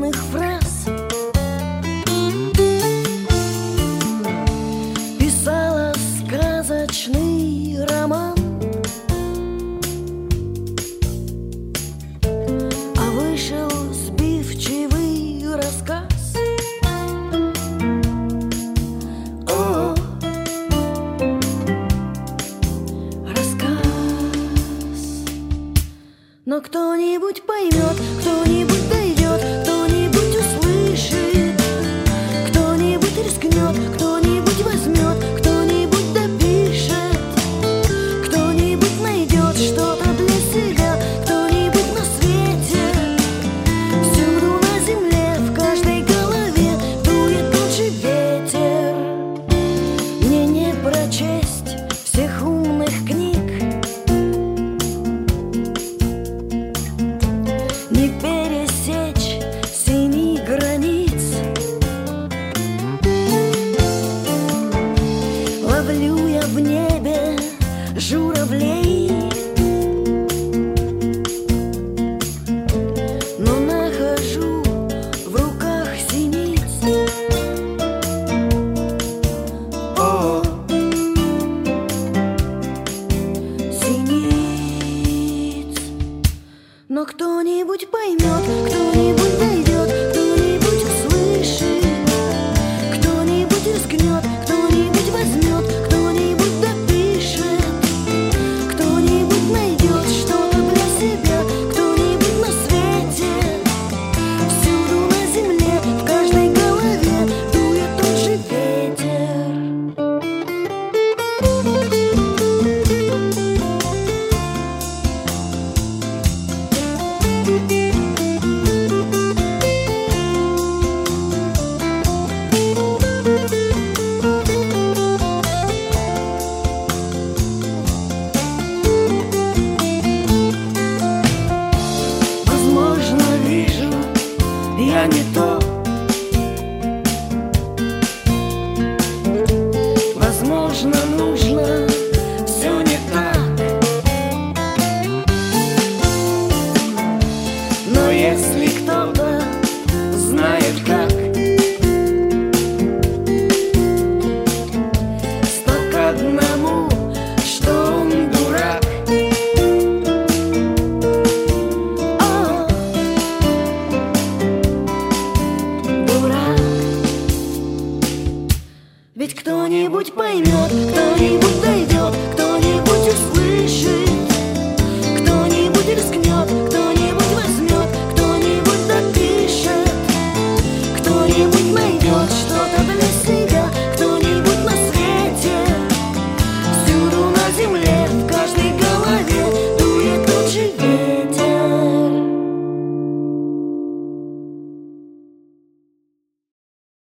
умных фраз писала сказочный роман, а вышел сбивчивый рассказ. О, рассказ. Но кто-нибудь поймет, кто-нибудь дойдет, кто-нибудь услышит, кто-нибудь рискнет, кто-нибудь возьмет, кто-нибудь допишет, кто-нибудь найдет что-то для себя, кто-нибудь на свете. Всюду на земле, в каждой голове дует тот же ветер. Мне не прочесть всех умных книг, не пересечь синих границ. Ловлю я в небе журавлей, но нахожу в руках синиц. О, синиц. Но кто-нибудь поймет, кто-нибудь дойдет, кто-нибудь услышит, кто-нибудь рискнет, кто-нибудь возьмет, кто-нибудь допишет, кто-нибудь найдет что-то для себя, кто-нибудь на свете. Всюду на земле, в каждой голове дует тот же ветер. Возможно, вижу я не то,